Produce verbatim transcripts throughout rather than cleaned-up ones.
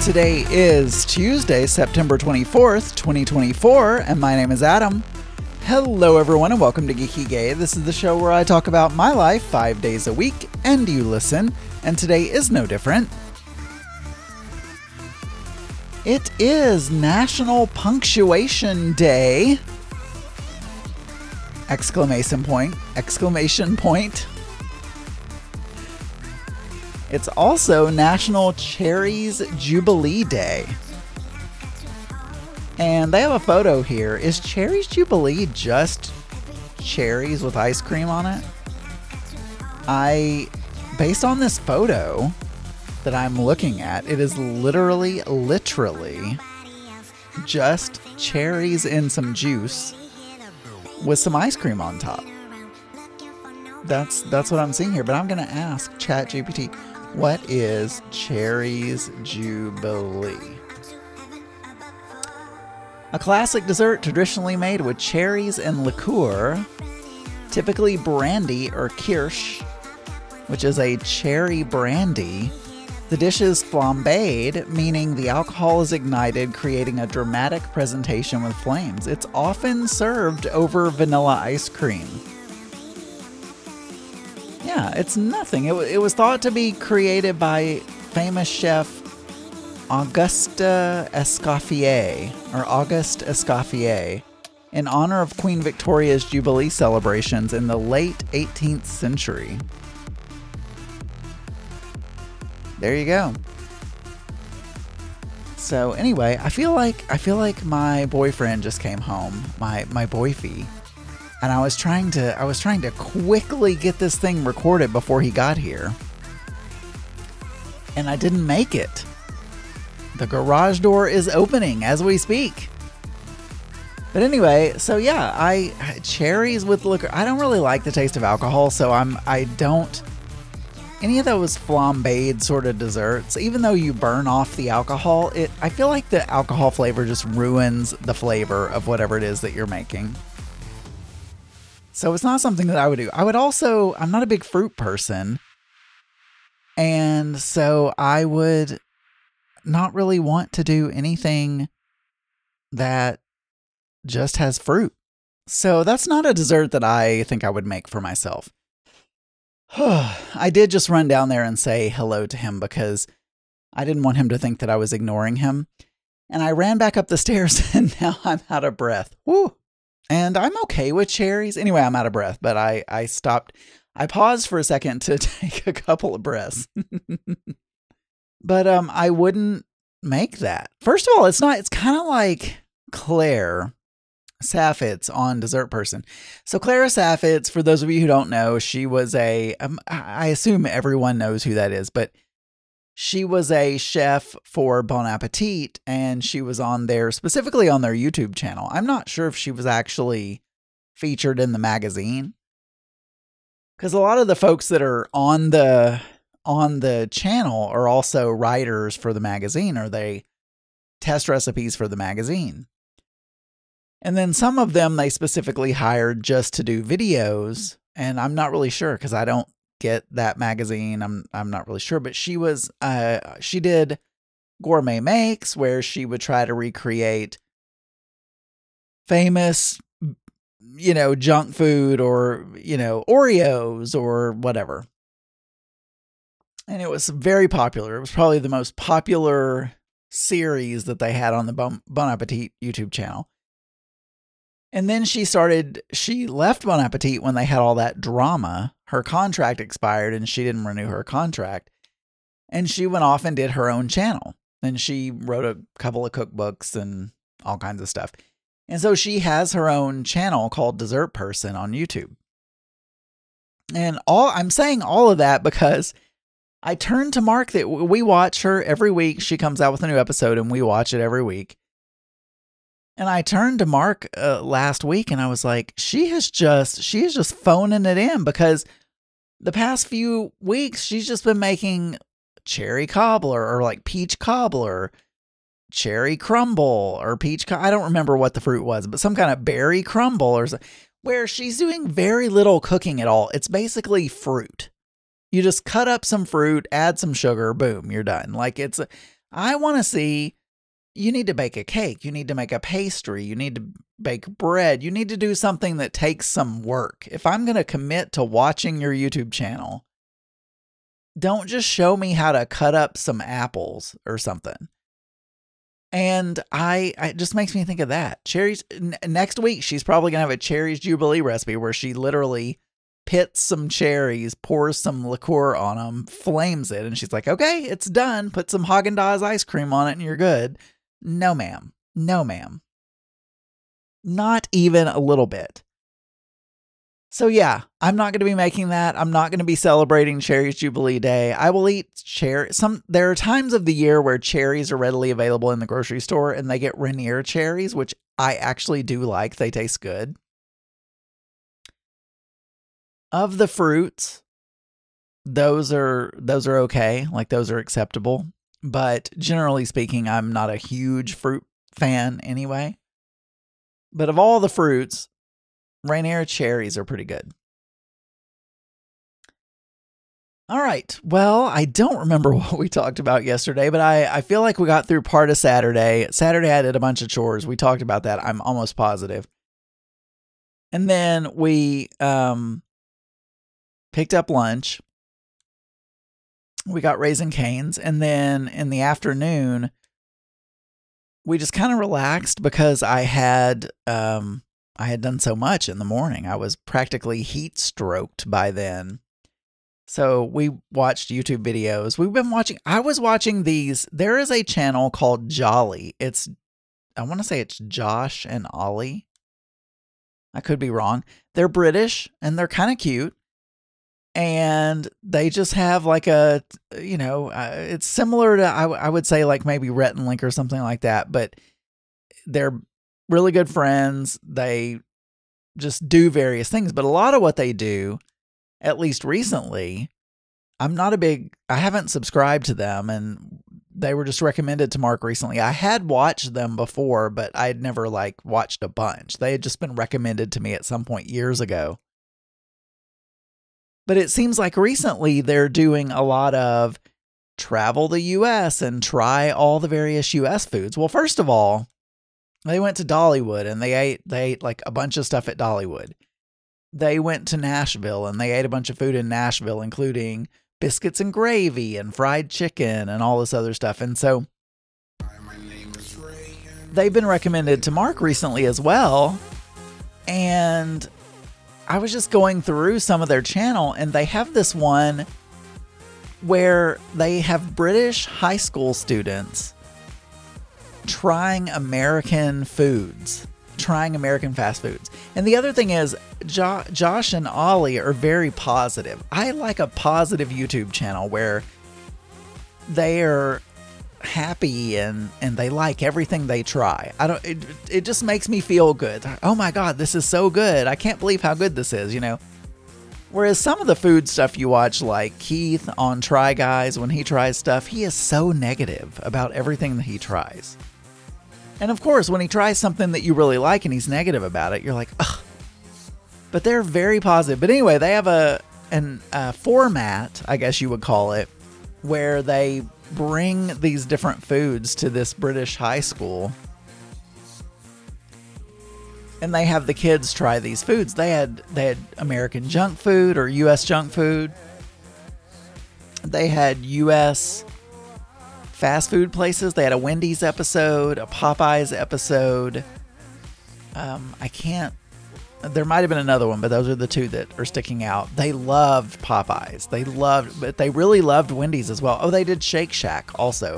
Today is Tuesday, September twenty-fourth, twenty twenty-four, and my name is Adam. Hello everyone and welcome to Geeky Gay. This is the show where I talk about my life five days a week, and you listen, and today is no different. It is National Punctuation Day! Exclamation point, exclamation point. It's also National Cherries Jubilee Day. And they have a photo here. Is Cherries Jubilee just cherries with ice cream on it? I, based on this photo that I'm looking at, it is literally, literally just cherries in some juice with some ice cream on top. That's that's what I'm seeing here, but I'm going to ask ChatGPT, what is Cherries Jubilee? A classic dessert traditionally made with cherries and liqueur, typically brandy or kirsch, which is a cherry brandy. The dish is flambéed, meaning the alcohol is ignited, creating a dramatic presentation with flames. It's often served over vanilla ice cream. Yeah, it's nothing. It, w- it was thought to be created by famous chef Auguste Escoffier, or Auguste Escoffier, in honor of Queen Victoria's Jubilee celebrations in the late eighteenth century. There you go. So anyway, I feel like I feel like my boyfriend just came home, my my boyfie. And I was trying to I was trying to quickly get this thing recorded before he got here. And I didn't make it. The garage door is opening as we speak. But anyway, so yeah, I cherries with liquor. I don't really like the taste of alcohol, so I'm I don't any of those flambéed sort of desserts, even though you burn off the alcohol, it I feel like the alcohol flavor just ruins the flavor of whatever it is that you're making. So it's not something that I would do. I would also, I'm not a big fruit person. And so I would not really want to do anything that just has fruit. So that's not a dessert that I think I would make for myself. I did just run down there and say hello to him because I didn't want him to think that I was ignoring him. And I ran back up the stairs and now I'm out of breath. Woo! And I'm okay with cherries. Anyway, I'm out of breath, but I, I stopped. I paused for a second to take a couple of breaths. But um, I wouldn't make that. First of all, it's not, it's kind of like Claire Saffitz on Dessert Person. So Clara Saffitz, for those of you who don't know, she was a, um, I assume everyone knows who that is, but she was a chef for Bon Appetit, and she was on there, specifically on their YouTube channel. I'm not sure if she was actually featured in the magazine, because a lot of the folks that are on the on the channel are also writers for the magazine, or they test recipes for the magazine. And then some of them they specifically hired just to do videos, and I'm not really sure because I don't get that magazine. I'm I'm not really sure, but she was uh she did Gourmet Makes, where she would try to recreate famous, you know, junk food, or, you know, Oreos or whatever. And it was very popular. It was probably the most popular series that they had on the Bon, bon Appetit YouTube channel. And then she started, she left Bon Appetit when they had all that drama. Her contract expired and she didn't renew her contract. And she went off and did her own channel. And she wrote a couple of cookbooks and all kinds of stuff. And so she has her own channel called Dessert Person on YouTube. And all I'm saying all of that because I turned to Mark that we watch her every week. She comes out with a new episode and we watch it every week. And I turned to Mark uh, last week and I was like, she has just, she is just phoning it in, because the past few weeks, she's just been making cherry cobbler, or like peach cobbler, cherry crumble, or peach, co- I don't remember what the fruit was, but some kind of berry crumble, or so, where she's doing very little cooking at all. It's basically fruit. You just cut up some fruit, add some sugar, boom, you're done. Like it's, I want to see, you need to bake a cake. You need to make a pastry. You need to bake bread. You need to do something that takes some work. If I'm going to commit to watching your YouTube channel, don't just show me how to cut up some apples or something. And I, it just makes me think of that. Cherries, n- next week, she's probably going to have a cherries Jubilee recipe where she literally pits some cherries, pours some liqueur on them, flames it, and she's like, okay, it's done. Put some Haagen-Dazs ice cream on it and you're good. No, ma'am. No, ma'am. Not even a little bit. So yeah, I'm not going to be making that. I'm not going to be celebrating Cherries Jubilee Day. I will eat cherry. Some there are times of the year where cherries are readily available in the grocery store, and they get Rainier cherries, which I actually do like. They taste good. Of the fruits, those are those are okay. Like those are acceptable. But generally speaking, I'm not a huge fruit fan anyway. But of all the fruits, Rainier cherries are pretty good. All right. Well, I don't remember what we talked about yesterday, but I, I feel like we got through part of Saturday. Saturday, I did a bunch of chores. We talked about that. I'm almost positive. And then we um, picked up lunch. We got Raising Cane's. And then in the afternoon, we just kind of relaxed because I had... Um, I had done so much in the morning. I was practically heat stroked by then. So we watched YouTube videos. We've been watching, I was watching these. There is a channel called Jolly. It's, I want to say it's Josh and Ollie. I could be wrong. They're British and they're kind of cute. And they just have like a, you know, uh, it's similar to, I, I would say like maybe Rhett and Link or something like that. But they're really good friends. They just do various things, but a lot of what they do, at least recently, I'm not a big, I haven't subscribed to them, and they were just recommended to Mark recently. I had watched them before, but I had never like watched a bunch. They had just been recommended to me at some point years ago. But it seems like recently they're doing a lot of travel the U S and try all the various U S foods. Well, first of all, they went to Dollywood and they ate they ate like a bunch of stuff at Dollywood. They went to Nashville and they ate a bunch of food in Nashville, including biscuits and gravy and fried chicken and all this other stuff. And so they've been recommended to Mark recently as well. And I was just going through some of their channel, and they have this one where they have British high school students trying American foods, trying American fast foods. And the other thing is, jo- Josh and Ollie are very positive. I like a positive YouTube channel where they are happy and, and they like everything they try. I don't, it, it just makes me feel good. Oh my God, this is so good. I can't believe how good this is, you know? Whereas some of the food stuff you watch, like Keith on Try Guys, when he tries stuff, he is so negative about everything that he tries. And of course, when he tries something that you really like and he's negative about it, you're like, ugh. But they're very positive. But anyway, they have a an a format, I guess you would call it, where they bring these different foods to this British high school. And they have the kids try these foods. They had they had American junk food or U S junk food. They had U S fast food places. They had a Wendy's episode, a Popeyes episode. Um, I can't, there might have been another one, but those are the two that are sticking out. They loved Popeyes. They loved, but they really loved Wendy's as well. Oh, they did Shake Shack also.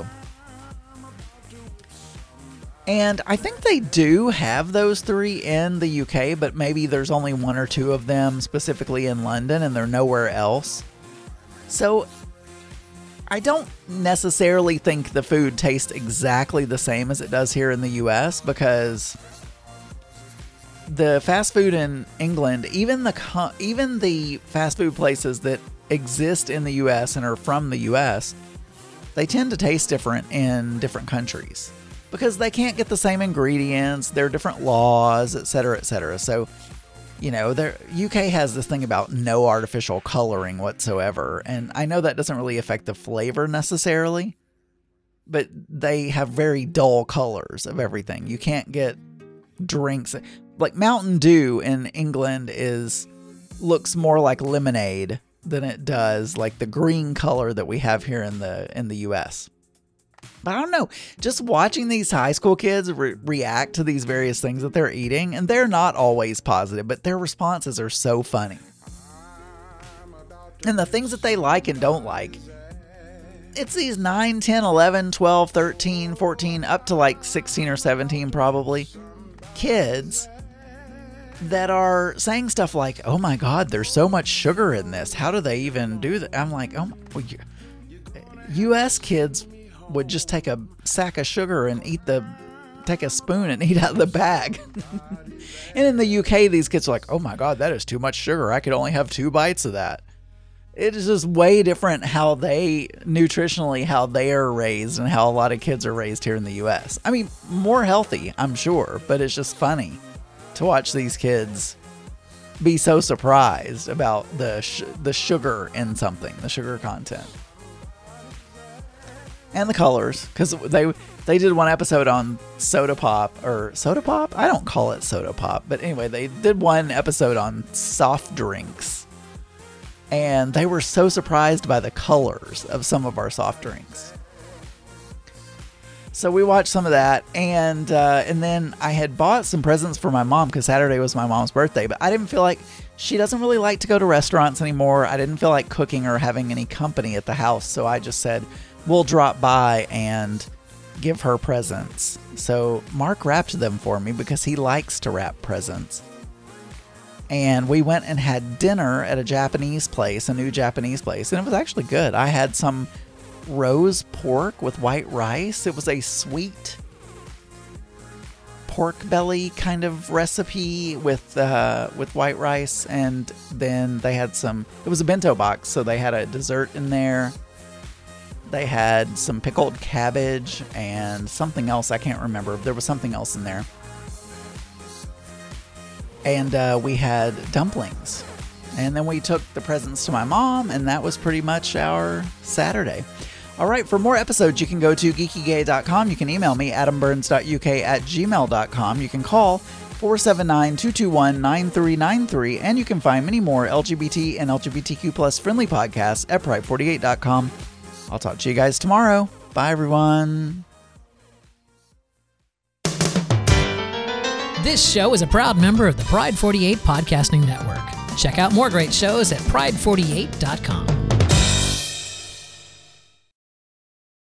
And I think they do have those three in the U K, but maybe there's only one or two of them specifically in London and they're nowhere else. So I don't necessarily think the food tastes exactly the same as it does here in the U S, because the fast food in England, even the even the fast food places that exist in the U S and are from the U S, they tend to taste different in different countries because they can't get the same ingredients. There are different laws, et cetera, et cetera. So, you know, the U K has this thing about no artificial coloring whatsoever. And I know that doesn't really affect the flavor necessarily, but they have very dull colors of everything. You can't get drinks like Mountain Dew in England is looks more like lemonade than it does like the green color that we have here in the in the U S. But I don't know, just watching these high school kids re- react to these various things that they're eating, and they're not always positive, but their responses are so funny. And the things that they like and don't like, it's these nine, ten, eleven, twelve, thirteen, fourteen, up to like sixteen or seventeen probably, kids that are saying stuff like, oh my God, there's so much sugar in this. How do they even do that? I'm like, oh my, well, U S kids would just take a sack of sugar and eat the, take a spoon and eat out of the bag. And in the U K, these kids are like, oh my God, that is too much sugar. I could only have two bites of that. It is just way different how they, nutritionally, how they are raised and how a lot of kids are raised here in the U S. I mean, more healthy, I'm sure, but it's just funny to watch these kids be so surprised about the sh- the sugar in something, the sugar content. And the colors, because they they did one episode on soda pop, or soda pop? I don't call it soda pop, but anyway, they did one episode on soft drinks, and they were so surprised by the colors of some of our soft drinks. So we watched some of that, and uh, and then I had bought some presents for my mom, because Saturday was my mom's birthday, but I didn't feel like, she doesn't really like to go to restaurants anymore. I didn't feel like cooking or having any company at the house, so I just said, we'll drop by and give her presents. So Mark wrapped them for me because he likes to wrap presents. And we went and had dinner at a Japanese place, a new Japanese place, and it was actually good. I had some rose pork with white rice. It was a sweet pork belly kind of recipe with uh, with white rice, and then they had some, it was a bento box, so they had a dessert in there. They had some pickled cabbage and something else. I can't remember. There was something else in there. And uh, we had dumplings. And then we took the presents to my mom, and that was pretty much our Saturday. All right, for more episodes, you can go to geeky gay dot com. You can email me, adam burns dot u k at gmail dot com. You can call four seven nine, two two one, nine three nine three. And you can find many more L G B T and L G B T Q plus friendly podcasts at pride forty-eight dot com. I'll talk to you guys tomorrow. Bye, everyone. This show is a proud member of the Pride forty-eight Podcasting Network. Check out more great shows at pride forty-eight dot com.